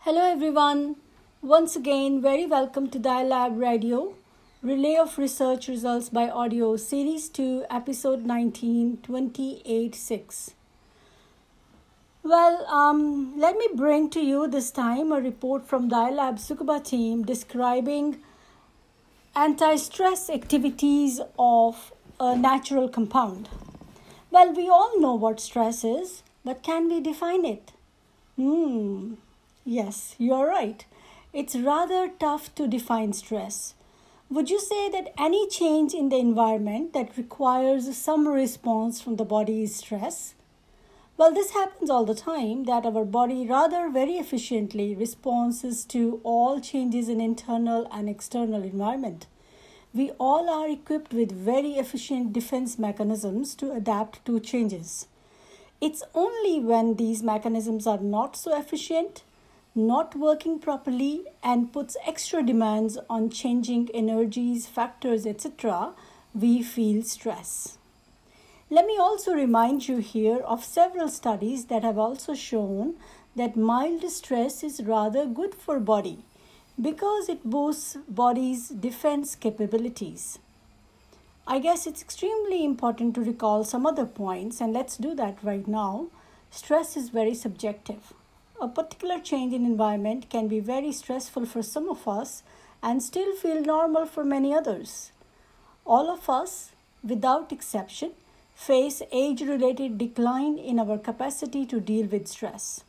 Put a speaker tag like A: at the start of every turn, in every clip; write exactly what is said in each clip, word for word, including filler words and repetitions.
A: Hello everyone. Once again, very welcome to Dialab Radio, Relay of Research Results by Audio, Series two, Episode nineteen, twenty-eight six. Well, um, let me bring to you this time a report from Dialab Tsukuba team describing anti-stress activities of a natural compound. Well, we all know what stress is, but can we define it? Hmm. Yes, you're right. It's rather tough to define stress. Would you say that any change in the environment that requires some response from the body is stress? Well, this happens all the time, that our body rather very efficiently responds to all changes in internal and external environment. We all are equipped with very efficient defense mechanisms to adapt to changes. It's only when these mechanisms are not so efficient, not working properly, and puts extra demands on changing energies, factors, et cetera, we feel stress. Let me also remind you here of several studies that have also shown that mild stress is rather good for body because it boosts body's defense capabilities. I guess it's extremely important to recall some other points, and let's do that right now. Stress is very subjective. A particular change in environment can be very stressful for some of us and still feel normal for many others. All of us, without exception, face age-related decline in our capacity to deal with stress.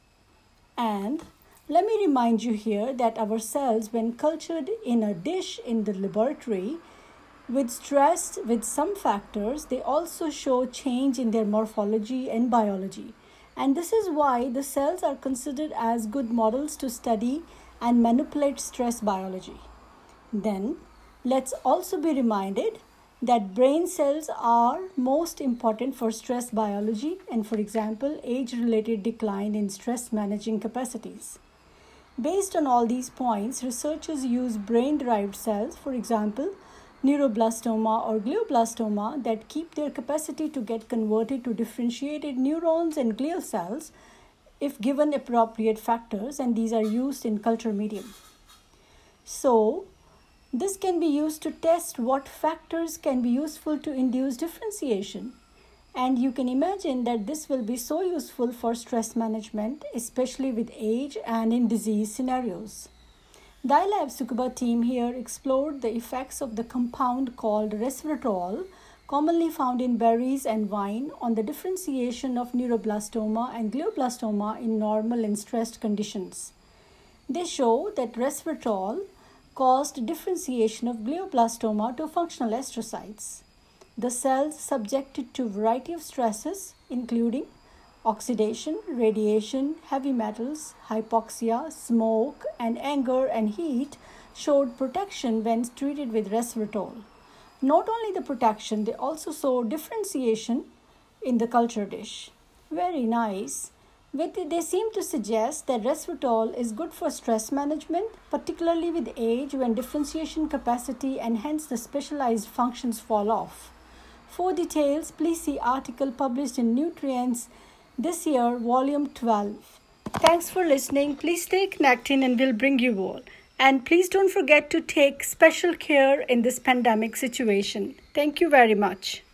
A: And let me remind you here that our cells, when cultured in a dish in the laboratory, with stress with some factors, they also show change in their morphology and biology. And this is why the cells are considered as good models to study and manipulate stress biology. Then, let's also be reminded that brain cells are most important for stress biology and, for example, age-related decline in stress managing capacities. Based on all these points, researchers use brain-derived cells, for example, neuroblastoma or glioblastoma, that keep their capacity to get converted to differentiated neurons and glial cells if given appropriate factors, and these are used in culture medium. So, this can be used to test what factors can be useful to induce differentiation. And you can imagine that this will be so useful for stress management, especially with age and in disease scenarios. Dialab Tsukuba team here explored the effects of the compound called resveratrol, commonly found in berries and wine, on the differentiation of neuroblastoma and glioblastoma in normal and stressed conditions. They show that resveratrol caused differentiation of glioblastoma to functional astrocytes. The cells subjected to a variety of stresses, including oxidation, radiation, heavy metals, hypoxia, smoke, and anger and heat, showed protection when treated with resveratrol. Not only the protection, they also saw differentiation in the culture dish. Very nice. They seem to suggest that resveratrol is good for stress management, particularly with age when differentiation capacity and hence the specialized functions fall off. For details, please see article published in Nutrients this year, volume twelve. Thanks for listening. Please stay connected and we'll bring you all. And please don't forget to take special care in this pandemic situation. Thank you very much.